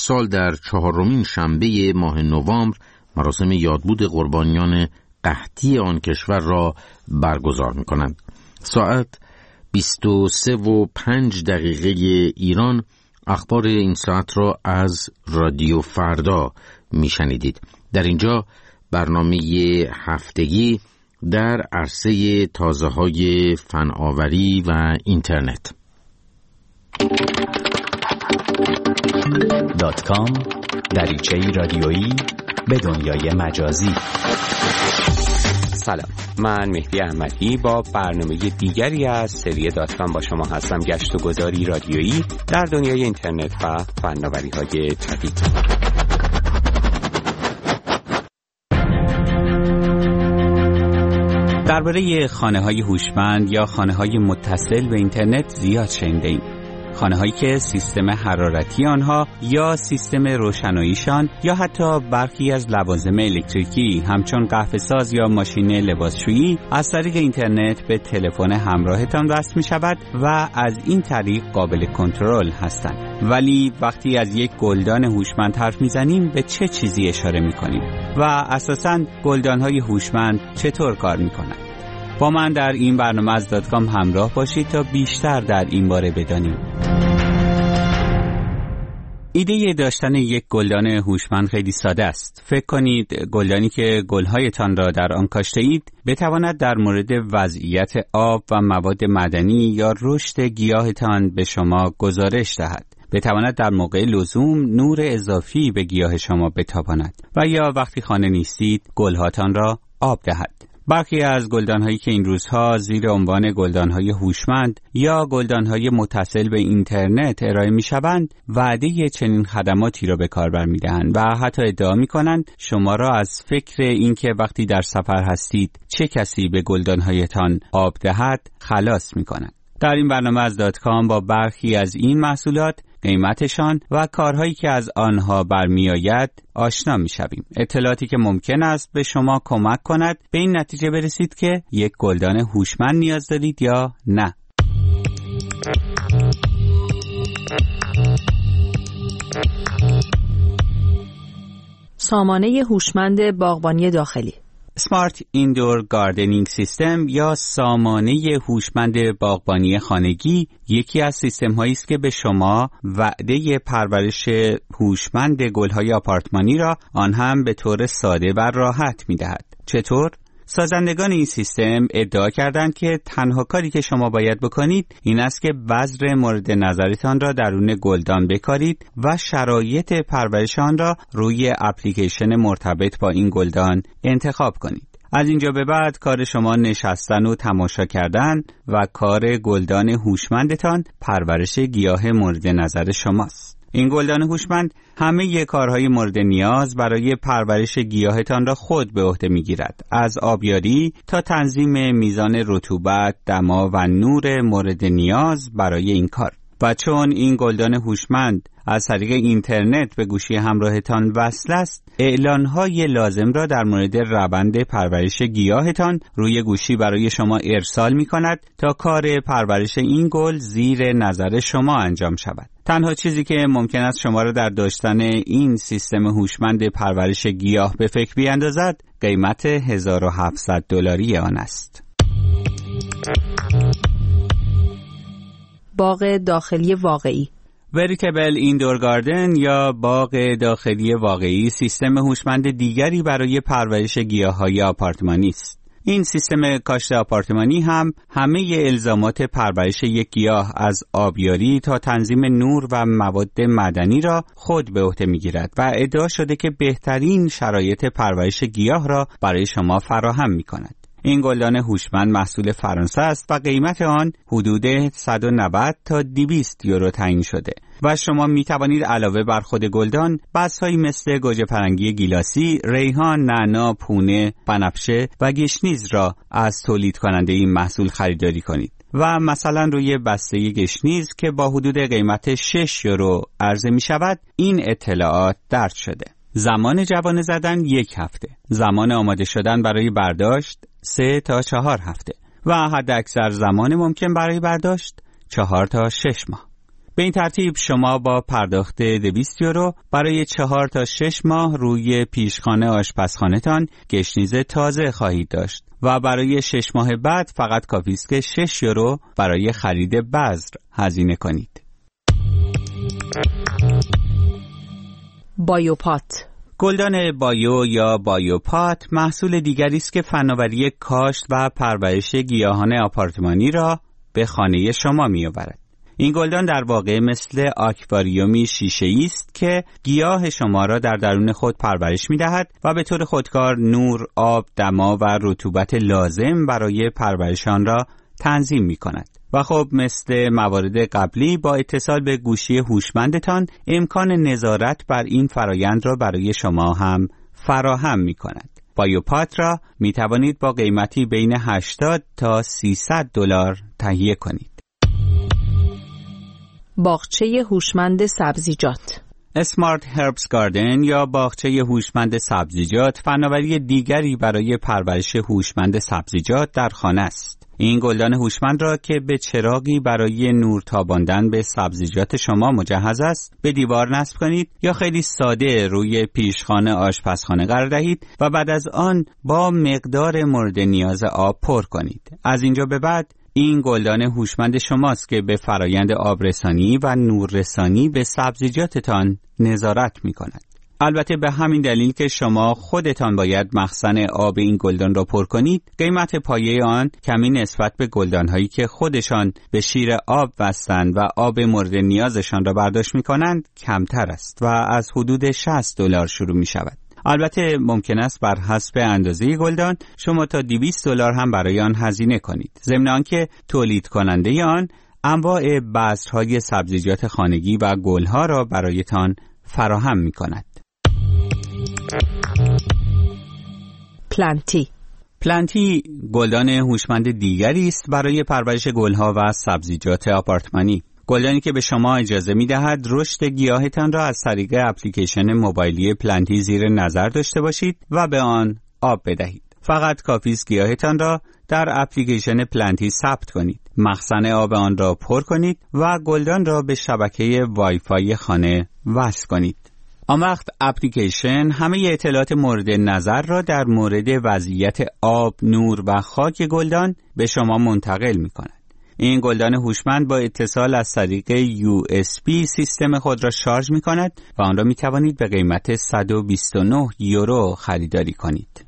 سال در 4مین شنبه ماه نوامبر مراسم یادبود قربانیان قحطی آن کشور را برگزار می‌کنند. ساعت 23:05 ایران اخبار این ساعت را از رادیو فردا میشنیدید. در اینجا برنامه هفتگی در عرصه تازه‌های فناوری و اینترنت. .com دریچه‌ای رادیویی به دنیای مجازی. سلام، من مهدی احمدی با برنامه دیگری از سری .com با شما هستم. گشت و گذاری رادیویی در دنیای اینترنت و فناوری‌های جدید. درباره خانه‌های هوشمند یا خانه‌های متصل به اینترنت زیاد شنیده‌ایم. خانه‌هایی که سیستم حرارتی آنها یا سیستم روشناییشان یا حتی برخی از لوازم الکتریکی همچون قهوه‌ساز یا ماشین لباسشویی از طریق اینترنت به تلفن همراهتان وصل می‌شود و از این طریق قابل کنترل هستند. ولی وقتی از یک گلدان هوشمند حرف می‌زنیم به چه چیزی اشاره می‌کنیم و اساساً گلدان‌های هوشمند چطور کار می‌کنند؟ با من در این برنامه از .com همراه باشید تا بیشتر در این باره بدانیم. ایده داشتن یک گلدان هوشمند خیلی ساده است. فکر کنید گلدانی که گل‌هایتان را در آن کاشته اید بتواند در مورد وضعیت آب و مواد معدنی یا رشد گیاهتان به شما گزارش دهد. بتواند در موقع لزوم نور اضافی به گیاه شما بتاباند و یا وقتی خانه نیستید گل‌هاتان را آب دهد. برخی از گلدان‌هایی که این روزها زیر عنوان گلدان‌های هوشمند یا گلدان‌های متصل به اینترنت ارائه می‌شوند، وعده چنین خدماتی را به کار برمی‌دهند و حتی ادعا می‌کنند شما را از فکر اینکه وقتی در سفر هستید چه کسی به گلدان‌هایتان آب دهد خلاص می‌کنند. در این برنامه از .com با برخی از این محصولات، قیمتشان و کارهایی که از آنها برمیآید آشنا می‌شویم. اطلاعاتی که ممکن است به شما کمک کند به این نتیجه برسید که یک گلدان هوشمند نیاز دارید یا نه. سامانه هوشمند باغبانی داخلی Smart Indoor Gardening System یا سامانه هوشمند باغبانی خانگی یکی از سیستم‌هایی است که به شما وعده پرورش هوشمند گل‌های آپارتمانی را آن هم به طور ساده و راحت می‌دهد. چطور؟ سازندگان این سیستم ادعا کردند که تنها کاری که شما باید بکنید این است که بذر مورد نظرتان را درون گلدان بکارید و شرایط پرورش آن را روی اپلیکیشن مرتبط با این گلدان انتخاب کنید. از اینجا به بعد کار شما نشستن و تماشا کردن و کار گلدان هوشمندتان پرورش گیاه مورد نظر شماست. این گلدان هوشمند همه کارهای مورد نیاز برای پرورش گیاهتان را خود به عهده می‌گیرد، از آبیاری تا تنظیم میزان رطوبت، دما و نور مورد نیاز برای این کار. و چون این گلدان هوشمند از طریق اینترنت به گوشی همراهتان وصل است، اعلان‌های لازم را در مورد روند پرورش گیاهتان روی گوشی برای شما ارسال می‌کند تا کار پرورش این گل زیر نظر شما انجام شود. تنها چیزی که ممکن است شما را در داشتن این سیستم هوشمند پرورش گیاه به فکر بیاندازد، قیمت $1700 آن است. باغ داخلی واقعی Veritable Indoor Garden یا باغ داخلی واقعی سیستم هوشمند دیگری برای پرورش گیاه‌های آپارتمانی است. این سیستم کاشت آپارتمانی هم همه الزامات پرورش یک گیاه از آبیاری تا تنظیم نور و مواد معدنی را خود به عهده می‌گیرد و ادعا شده که بهترین شرایط پرورش گیاه را برای شما فراهم می‌کند. این گلدان هوشمند محصول فرانسه است و قیمت آن حدود 190 تا 200 یورو تعیین شده و شما می توانید علاوه بر خود گلدان بذرهایی مثل گوجه فرنگی گیلاسی، ریحان، نعنا، پونه، بنفشه و گشنیز را از تولید کننده این محصول خریداری کنید و مثلا روی بسته گشنیز که با حدود قیمت 6 یورو عرضه می شود این اطلاعات درج شده. زمان جوانه زدن 1 هفته، زمان آماده شدن برای برداشت 3 تا 4 هفته و حد اکثر زمان ممکن برای برداشت 4 تا 6 ماه. به این ترتیب شما با پرداخت 200 یورو برای 4 تا 6 ماه روی پیشخانه آشپزخانه تان گشنیز تازه خواهید داشت و برای 6 ماه بعد فقط کافی است که 6 یورو برای خرید بذر هزینه کنید. بایوپات. گلدان بایو یا بایوپات محصول دیگری است که فناوری کاشت و پرورش گیاهان آپارتمانی را به خانه شما می‌آورد. این گلدان در واقع مثل آکواریومی شیشه‌ای است که گیاه شما را در درون خود پرورش می‌دهد و به طور خودکار نور، آب، دما و رطوبت لازم برای پرورش آن را تنظیم می‌کند. و خب مثل موارد قبلی با اتصال به گوشی هوشمندتان امکان نظارت بر این فرایند را برای شما هم فراهم می‌کند. بایوپات را می‌توانید با قیمتی بین 80 تا 300 دلار تهیه کنید. باغچه هوشمند سبزیجات. اسمارت هربز گاردن یا باغچه هوشمند سبزیجات فناوری دیگری برای پرورش هوشمند سبزیجات در خانه است. این گلدان هوشمند را که به چراغی برای نور تاباندن به سبزیجات شما مجهز است به دیوار نصب کنید یا خیلی ساده روی پیشخانه آشپزخانه قرار دهید و بعد از آن با مقدار مورد نیاز آب پر کنید. از اینجا به بعد این گلدان هوشمند شماست که به فرایند آبرسانی و نوررسانی به سبزیجاتتان نظارت می کند. البته به همین دلیل که شما خودتان باید مخزن آب این گلدان را پر کنید، قیمت پایه آن کمی نسبت به گلدان‌هایی که خودشان به شیر آب بستند و آب مورد نیازشان را برداشت می کنند کمتر است و از حدود 60 دلار شروع می شود. البته ممکن است بر حسب اندازه گلدان شما تا 200 دلار هم برای آن هزینه کنید. ضمن آنکه تولید کننده آن انواع بذرهای سبزیجات خانگی و گلها را برایتان فراهم می کند. پلانتی گلدان هوشمند دیگری است برای پرورش گلها و سبزیجات آپارتمانی. گلدانی که به شما اجازه می دهد رشد گیاهتان را از طریق اپلیکیشن موبایلی پلانتی زیر نظر داشته باشید و به آن آب بدهید. فقط کافی است گیاهتان را در اپلیکیشن پلانتی ثبت کنید، مخزن آب آن را پر کنید و گلدان را به شبکه وایفای خانه وصل کنید. آن وقت اپلیکیشن همه اطلاعات مورد نظر را در مورد وضعیت آب، نور و خاک گلدان به شما منتقل می کند. این گلدان هوشمند با اتصال از طریق USB سیستم خود را شارژ می کند و آن را می توانید به قیمت 129 یورو خریداری کنید.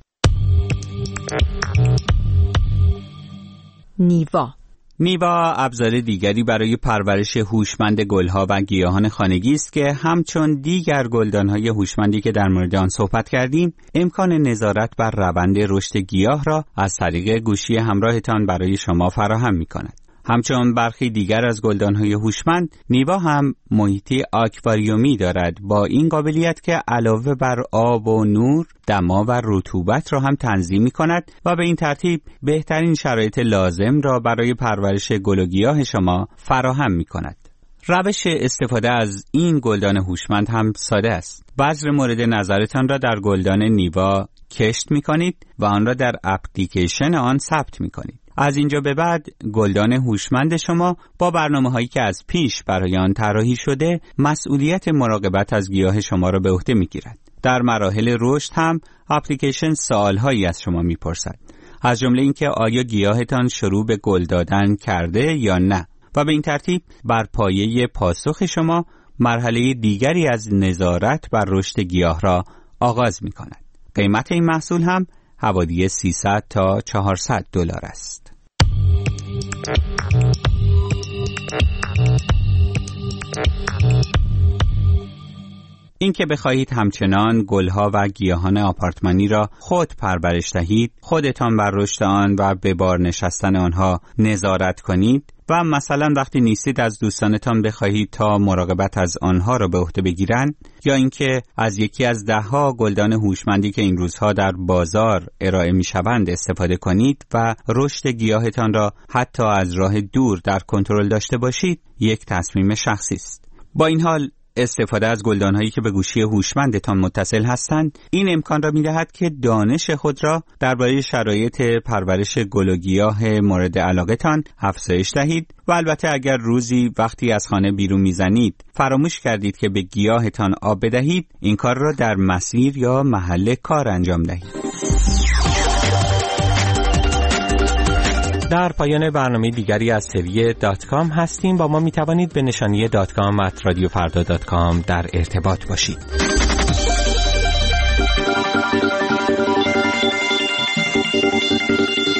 نیوا ابزار دیگری برای پرورش هوشمند گلها و گیاهان خانگی است که همچون دیگر گلدان‌های هوشمندی که در مورد آن صحبت کردیم، امکان نظارت بر روند رشد گیاه را از طریق گوشی همراهتان برای شما فراهم می‌کند. همچون برخی دیگر از گلدان‌های هوشمند، نیوا هم محیطی آکواریومی دارد با این قابلیت که علاوه بر آب و نور، دما و رطوبت را هم تنظیم می‌کند و به این ترتیب بهترین شرایط لازم را برای پرورش گل و گیاه شما فراهم می‌کند. روش استفاده از این گلدان هوشمند هم ساده است. بذر مورد نظرتان را در گلدان نیوا کشت می‌کنید و آن را در اپلیکیشن آن ثبت می‌کنید. از اینجا به بعد گلدان هوشمند شما با برنامه‌هایی که از پیش برای آن طراحی شده مسئولیت مراقبت از گیاه شما را به عهده می‌گیرد. در مراحل رشد هم اپلیکیشن سوال‌هایی از شما می‌پرسد، از جمله اینکه آیا گیاهتان شروع به گل دادن کرده یا نه، و به این ترتیب بر پایه پاسخ شما مرحله دیگری از نظارت بر رشد گیاه را آغاز می‌کند. قیمت این محصول هم حوالی 300 تا 400 دلار است. این که بخواهید همچنان گلها و گیاهان آپارتمانی را خود پرورش دهید، خودتان بر رشد آن و به بار نشستن آنها نظارت کنید و مثلا وقتی نیستید از دوستانتان بخواهید تا مراقبت از آنها را به عهده بگیرند، یا اینکه از یکی از 10 گلدان هوشمندی که این روزها در بازار ارائه می‌شوند استفاده کنید و رشد گیاهتان را حتی از راه دور در کنترل داشته باشید، یک تصمیم شخصی است. با این حال استفاده از گلدان‌هایی که به گوشی هوشمندتان متصل هستند این امکان را می‌دهد که دانش خود را درباره شرایط پرورش گل و گیاه مورد علاقه‌تان افزایش دهید و البته اگر روزی وقتی از خانه بیرون می‌زنید فراموش کردید که به گیاهتان آب بدهید، این کار را در مسیر یا محل کار انجام دهید. در پایان برنامه دیگری از seviye.com هستیم. با ما می توانید به نشانی .com@radiofarda.com در ارتباط باشید.